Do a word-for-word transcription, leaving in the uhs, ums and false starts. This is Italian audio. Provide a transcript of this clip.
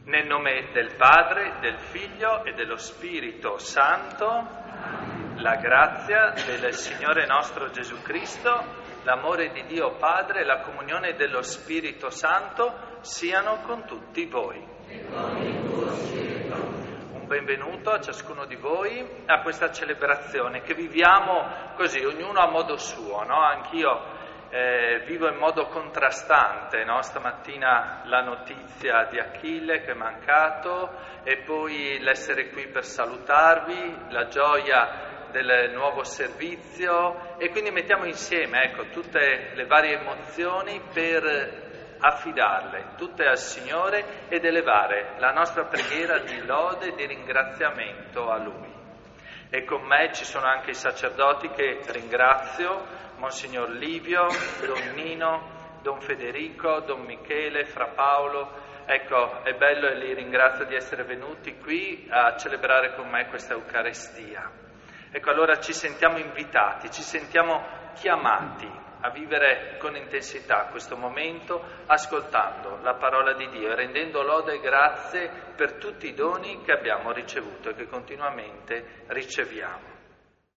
Nel nome del Padre, del Figlio e dello Spirito Santo, la grazia del Signore nostro Gesù Cristo, l'amore di Dio Padre e la comunione dello Spirito Santo siano con tutti voi. Un benvenuto a ciascuno di voi a questa celebrazione che viviamo così, ognuno a modo suo, no? Anch'io Eh, vivo in modo contrastante, no? Stamattina la notizia di Achille che è mancato e poi l'essere qui per salutarvi, la gioia del nuovo servizio e quindi mettiamo insieme ecco, tutte le varie emozioni per affidarle tutte al Signore ed elevare la nostra preghiera di lode e di ringraziamento a Lui. E con me ci sono anche i sacerdoti che ringrazio, Monsignor Livio, Don Nino, Don Federico, Don Michele, Fra Paolo. Ecco, è bello e li ringrazio di essere venuti qui a celebrare con me questa Eucaristia. Ecco, allora ci sentiamo invitati, ci sentiamo chiamati a vivere con intensità questo momento, ascoltando la parola di Dio e rendendo lode e grazie per tutti i doni che abbiamo ricevuto e che continuamente riceviamo.